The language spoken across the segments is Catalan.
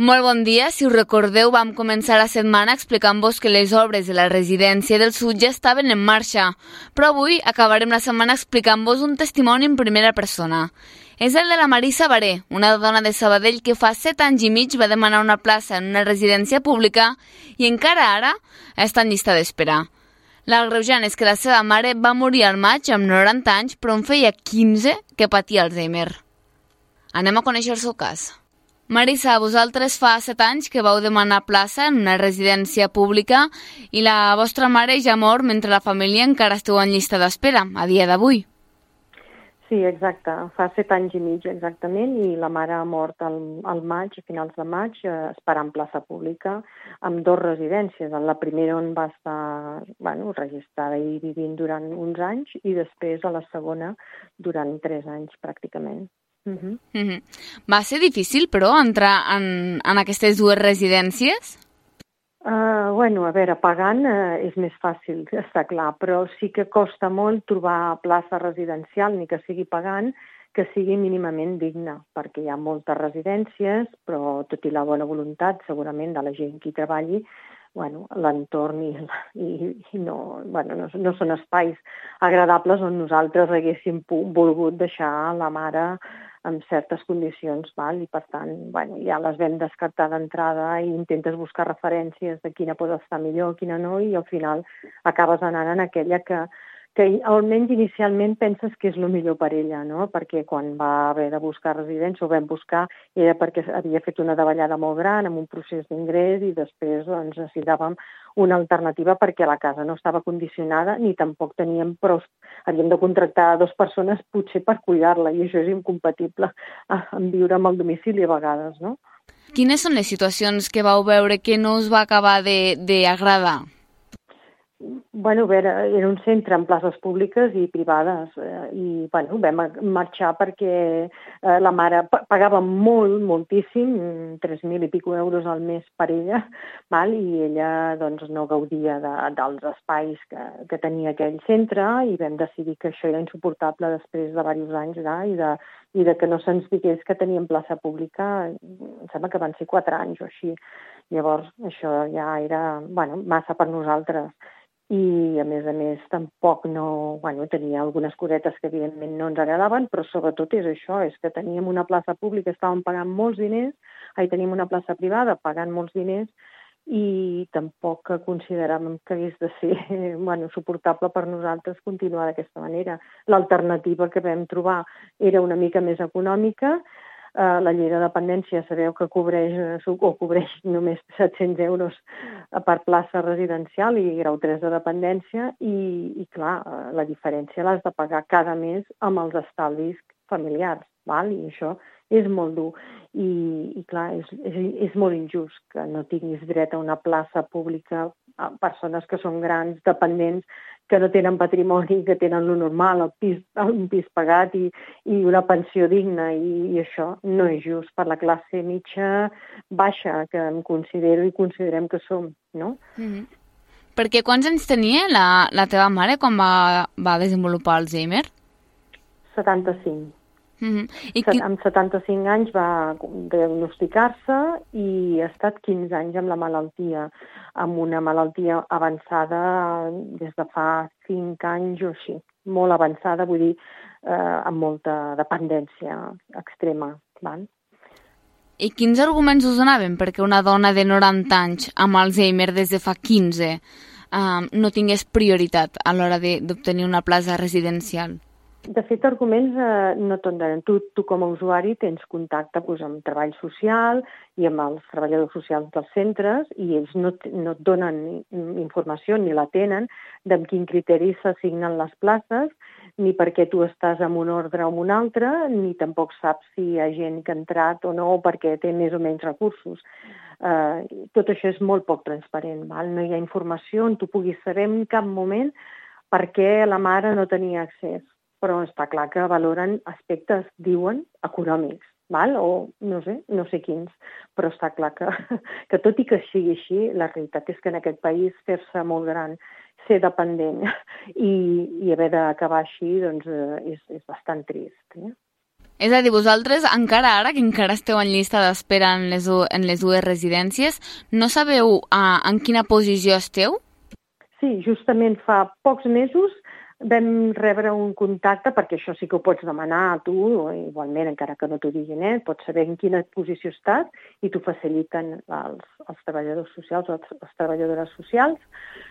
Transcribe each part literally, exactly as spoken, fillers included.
Molt bon dia. Si us recordeu, vam començar la setmana explicant-vos que les obres de la residència del Sud ja estaven en marxa, però avui acabarem la setmana explicant-vos un testimoni en primera persona. És el de la Marisa Baré, una dona de Sabadell que fa set anys i mig va demanar una plaça en una residència pública i encara ara està en llista d'espera. L'agreujant és que la seva mare va morir al maig amb noranta anys, però en feia quinze que patia Alzheimer. Anem a conèixer el seu cas. Marisa, vosaltres fa set anys que vau demanar plaça en una residència pública i la vostra mare ja mor mentre la família encara esteu en llista d'espera, a dia d'avui. Sí, exacte. Fa set anys i mig exactament i la mare ha mort al, al maig, a finals de maig, eh, esperant plaça pública amb dues residències. En la primera on va estar bueno, registrada i vivint durant uns anys i després a la segona durant tres anys pràcticament. Uh-huh. Uh-huh. Va ser difícil, però, entrar en, en aquestes dues residències? Uh, bueno, a veure, pagant uh, és més fàcil, està clar, però sí que costa molt trobar plaça residencial, ni que sigui pagant, que sigui mínimament digna, perquè hi ha moltes residències, però tot i la bona voluntat, segurament, de la gent que hi treballi, bueno, l'entorn i, i, i no, bueno, no, no són espais agradables on nosaltres haguéssim volgut deixar la mare amb certes condicions, val? I per tant, bueno, ja les vam descartar d'entrada i intentes buscar referències de quina pot estar millor, quina no, i al final acabes anant en aquella que, que almenys inicialment penses que és el millor per ella, no? Perquè quan va haver de buscar residència, ho vam buscar, era perquè havia fet una davallada molt gran amb un procés d'ingrés i després doncs, necessitàvem una alternativa perquè la casa no estava condicionada ni tampoc teníem prou. Havíem de contractar dues persones potser per cuidar-la i això és incompatible amb viure amb el domicili a vegades, no? Quines són les situacions que vau veure que no us va acabar d'agradar? Bueno, a veure, era un centre amb places públiques i privades eh, i bueno, vam marxar perquè eh, la mare pagava molt, moltíssim, tres mil i pico euros al mes per ella, val? I ella doncs, no gaudia de, dels espais que, que tenia aquell centre i vam decidir que això era insuportable després de diversos anys ja, i, de, i de que no se'ns digués que teníem plaça pública, em sembla que van ser quatre anys o així. Llavors això ja era bueno, massa per nosaltres. I, a més a més, tampoc no... Bueno, tenia algunes cosetes que, evidentment, no ens agradaven, però sobretot és això, és que teníem una plaça pública, estàvem pagant molts diners, ahir tenim una plaça privada pagant molts diners i tampoc consideràvem que hagués de ser bueno, suportable per nosaltres continuar d'aquesta manera. L'alternativa que vam trobar era una mica més econòmica. Uh, la llei de dependència sabeu que cobreix, o cobreix només set-cents euros per plaça residencial i grau tres de dependència i, i clar, la diferència l'has de pagar cada mes amb els estalvis familiars, val? I això és molt dur i, i clar, és, és, és molt injust que no tinguis dret a una plaça pública a persones que són grans, dependents, que no tenen patrimoni, que tenen lo normal, el pis, un pis pagat i, i una pensió digna i, i això no és just per la classe mitja baixa que em considero i considerem que som, no? Mm-hmm. Perquè quants anys tenia la, la teva mare quan va, va desenvolupar Alzheimer? setanta-cinc. Mm-hmm. I qui... Amb setanta-cinc anys va diagnosticar-se i ha estat quinze anys amb la malaltia, amb una malaltia avançada des de fa cinc anys o així, molt avançada, vull dir, eh, amb molta dependència extrema. Val? I quins arguments us donaven perquè una dona de noranta anys amb Alzheimer des de fa quinze eh, no tingués prioritat a l'hora d'obtenir una plaça residencial? De fet, arguments eh, no te'n donen. Tu, tu com a usuari tens contacte doncs, amb treball social i amb els treballadors socials dels centres i ells no, no et donen informació ni la tenen de amb quin criteri s'assignen les places, ni perquè tu estàs en un ordre o en un altre, ni tampoc saps si hi ha gent que ha entrat o no o perquè té més o menys recursos. Eh, tot això és molt poc transparent. Val? No hi ha informació on tu puguis saber en cap moment per què la mare no tenia accés. Però està clar que valoren aspectes, diuen, econòmics, val? O no sé, no sé quins, però està clar que, que tot i que sigui així, la realitat és que en aquest país fer-se molt gran, ser dependent i, i haver d'acabar així, doncs és, és bastant trist. Eh? És a dir, vosaltres encara ara, que encara esteu en llista d'espera en, les, en les dues residències, no sabeu uh, en quina posició esteu? Sí, justament fa pocs mesos vam rebre un contacte, perquè això sí que ho pots demanar a tu, igualment, encara que no t'ho diguin, eh? Pots saber en quina posició estàs i t'ho faciliten els, els treballadors socials o les treballadores socials,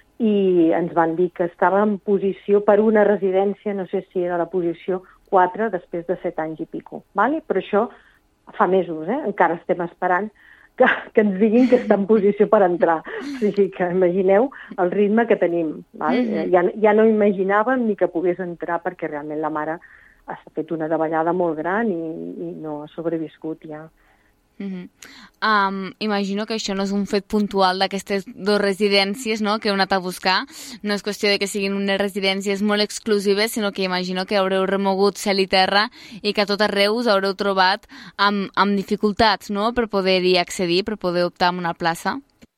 i ens van dir que estava en posició per una residència, no sé si era la posició quatre, després de set anys i pico. ¿Vale? Però això fa mesos, eh? Encara estem esperant que, que ens diguin que està en posició per entrar. O sigui que imagineu el ritme que tenim. Val? Mm-hmm. Ja, ja no imaginàvem ni que pogués entrar, perquè realment la mare ha fet una davallada molt gran i, i no ha sobreviscut ja. Uh-huh. Um, imagino que això no és un fet puntual d'aquestes dues residències, no?, que heu anat a buscar. No és qüestió de que siguin unes residències molt exclusives, sinó que imagino que haureu remogut cel i terra i que a tot arreu us haureu trobat amb, amb dificultats, no?, per poder-hi accedir, per poder optar a una plaça.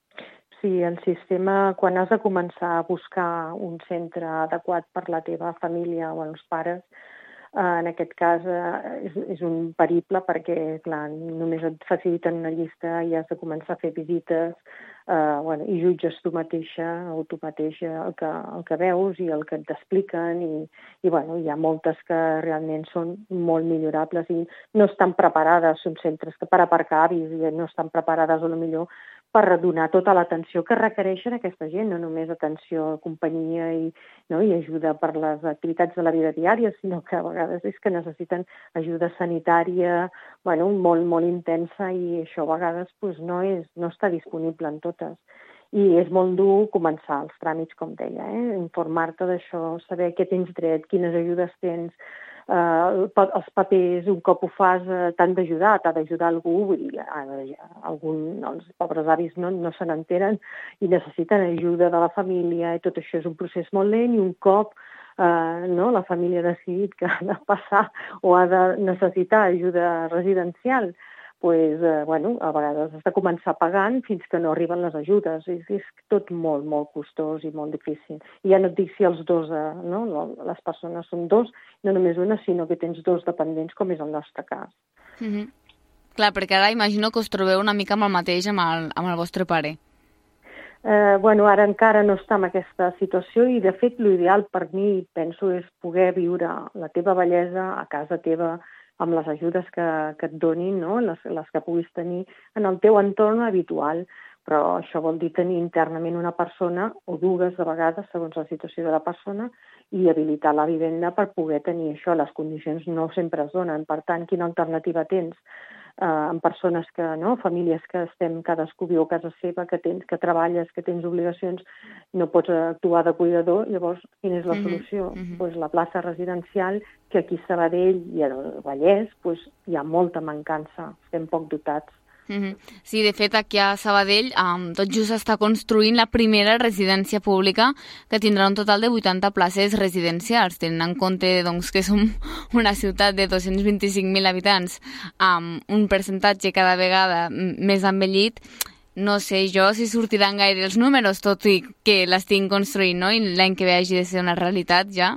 Sí, el sistema, quan has de començar a buscar un centre adequat per la teva família o els pares, en aquest cas és, és un periple, perquè clar, només et faciliten una llista i has de començar a fer visites, eh, bueno, i jutges tu mateixa o tu mateixa el que, el que veus i el que t'expliquen, i, i bueno, hi ha moltes que realment són molt millorables i no estan preparades, són centres que per aparcar avis i no estan preparades a lo millor per donar tota l'atenció que requereixen aquesta gent, no només atenció, companyia i, no, i ajuda per les activitats de la vida diària, sinó que a vegades és que necessiten ajuda sanitària, bueno, molt, molt intensa, i això a vegades pues, no, és, no està disponible en totes. I és molt dur començar els tràmits, com deia, eh? Informar-te d'això, saber què tens dret, quines ajudes tens, Uh, els papers, un cop ho fas, uh, t'han d'ajudar, t'ha d'ajudar algú, vull dir, uh, algun, els pobres avis no, no se n'enteren i necessiten ajuda de la família, i tot això és un procés molt lent, i un cop uh, no, la família ha decidit que ha de passar o ha de necessitar ajuda residencial, pues, eh, bueno, a vegades has de començar pagant fins que no arriben les ajudes. És, és tot molt, molt costós i molt difícil. I ja no et dic si els dos, eh, no, les persones són dos, no només una, sinó que tens dos dependents, com és el nostre cas. Mm-hmm. Clar, perquè ara imagino que us trobeu una mica amb el mateix amb el, amb el vostre pare. Eh, bueno, ara encara no està en aquesta situació i, de fet, l'ideal per mi, penso, és poder viure la teva bellesa a casa teva, amb les ajudes que, que et donin, no? les, les que puguis tenir en el teu entorn habitual. Però això vol dir tenir internament una persona, o dues de vegades, segons la situació de la persona, i habilitar la vivenda per poder tenir això. Les condicions no sempre es donen. Per tant, quina alternativa tens? Eh, amb persones que, no, famílies que estem, cadascú viu a casa seva, que tens, que treballes, que tens obligacions, no pots actuar de cuidador, llavors quina és la solució? Mm-hmm. Pues la plaça residencial, que aquí a Sabadell i al Vallès pues, hi ha molta mancança, estem poc dotats. Mm-hmm. Sí, de fet, aquí a Sabadell um, tot just està construint la primera residència pública que tindrà un total de vuitanta places residencials, tenint en compte doncs, que som una ciutat de dos-cents vint-i-cinc mil habitants amb un percentatge cada vegada més envellit. No sé jo si sortiran gaire els números, tot i que l'estic construint, no? I l'any que ve hagi de ser una realitat ja.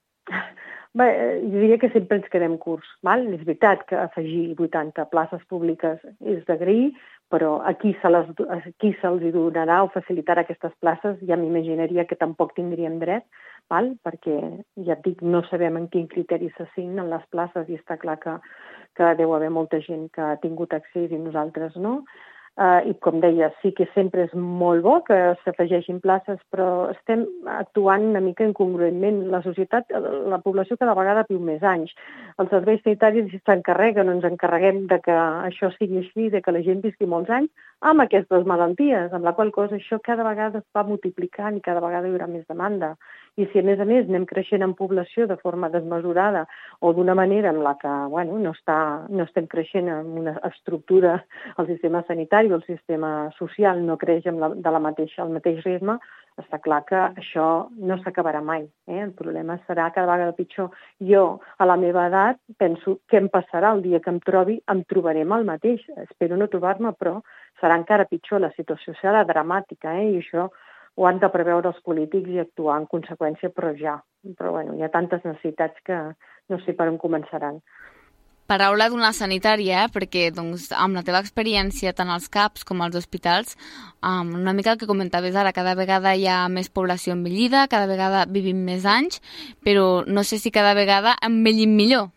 Bé, jo diria que sempre ens quedem curts. Val? És veritat que afegir vuitanta places públiques és d'agrair, però a qui se les, a qui se'ls donarà o facilitarà aquestes places ja m'imaginaria que tampoc tindríem dret, val? Perquè ja et dic, no sabem en quin criteri s'assignen les places i està clar que, que deu haver molta gent que ha tingut accés i nosaltres no. Uh, I com deia, sí que sempre és molt bo que s'afegeixin places, però estem actuant una mica incongruentment. La societat, la població cada vegada viu més anys. Els serveis sanitaris s'encarreguen, ens encarreguem de que això sigui així, de que la gent visqui molts anys amb aquestes malalties, amb la qual cosa això cada vegada es va multiplicant i cada vegada hi haurà més demanda. I si a més a més anem creixent en població de forma desmesurada o d'una manera en la que bueno, no, està, no estem creixent en una estructura, el sistema sanitari o el sistema social no creix amb la, de la mateixa, al mateix ritme, està clar que això no s'acabarà mai. Eh? El problema serà cada vegada pitjor. Jo, a la meva edat, penso què em passarà el dia que em trobi, em trobarem el mateix. Espero no trobar-me, però serà encara pitjor. La situació serà dramàtica, eh? I això ho han de preveure els polítics i actuar en conseqüència, però ja. Però bueno, hi ha tantes necessitats que no sé per on començaran. Paraula d'una sanitària, eh? Perquè doncs, amb la teva experiència tant als CAPs com als hospitals, um, una mica el que comentaves ara, cada vegada hi ha més població envellida, cada vegada vivim més anys, però no sé si cada vegada envellim millor.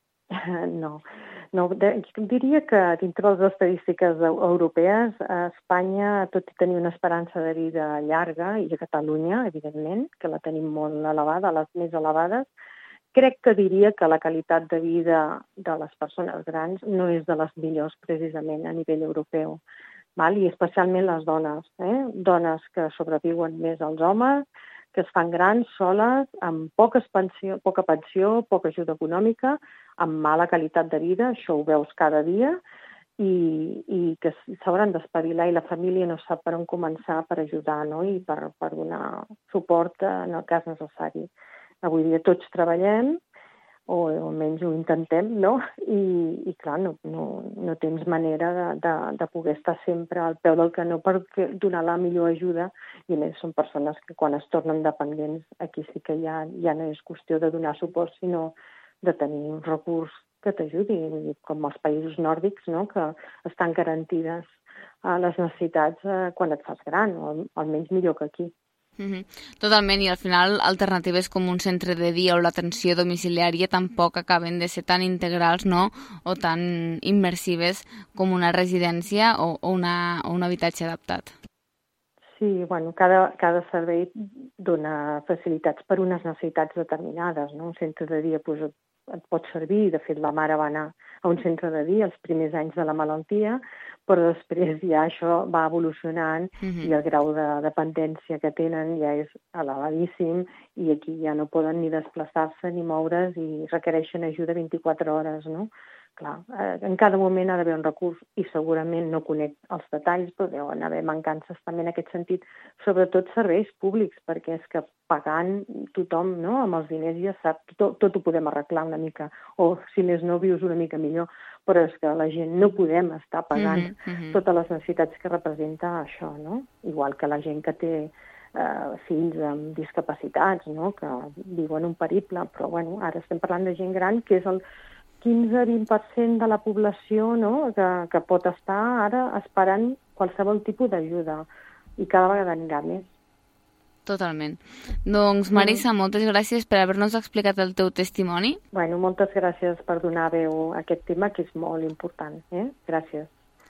No, no diria que dintre les estadístiques europees, a Espanya, tot i tenir una esperança de vida llarga, i a Catalunya, evidentment, que la tenim molt elevada, les més elevades, crec que diria que la qualitat de vida de les persones grans no és de les millors precisament a nivell europeu, val? I especialment les dones, eh? Dones que sobreviuen més als homes, que es fan grans soles, amb poca pensió, poca pensió, poca ajuda econòmica, amb mala qualitat de vida, això ho veus cada dia, i, i que s'hauran d'espavilar i la família no sap per on començar per ajudar, no? I per, per donar suport en el cas necessari. Avui dia tots treballem, o almenys ho intentem, no? I, i clar, no, no, no tens manera de, de, de poder estar sempre al peu del canó per donar la millor ajuda, i a més són persones que quan es tornen dependents, aquí sí que ja, ja no és qüestió de donar suport, sinó de tenir un recurs que t'ajudi, com els països nòrdics, no? Que estan garantides a les necessitats quan et fas gran, o almenys millor que aquí. Mm-hmm. Totalment, i al final alternatives com un centre de dia o l'atenció domiciliària tampoc acaben de ser tan integrals, no? O tan immersives com una residència o, o, una, o un habitatge adaptat. Sí, bueno, cada, cada servei dona facilitats per unes necessitats determinades, no? Un centre de dia pues, et, et pot servir, de fet la mare va anar a un centre de dia els primers anys de la malaltia, però després ja això va evolucionant uh-huh. i el grau de dependència que tenen ja és elevadíssim i aquí ja no poden ni desplaçar-se ni moure's i requereixen ajuda vint-i-quatre hores, no? Clar, eh, en cada moment ha d'haver un recurs i segurament no conec els detalls, però deuen haver mancances també en aquest sentit, sobretot serveis públics, perquè és que pagant tothom, no?, amb els diners ja sap, tot, tot ho podem arreglar una mica, o si més no vius una mica millor, però és que la gent no podem estar pagant mm-hmm. totes les necessitats que representa això, no? Igual que la gent que té eh, fills amb discapacitats, no?, que viuen un periple, però bueno, ara estem parlant de gent gran, que és el quinze a vint per cent de la població, no?, que, que pot estar ara esperant qualsevol tipus d'ajuda i cada vegada anirà més. Totalment. Doncs, Marisa, moltes gràcies per haver-nos explicat el teu testimoni. Bueno, moltes gràcies per donar veu a aquest tema, que és molt important. Eh? Gràcies.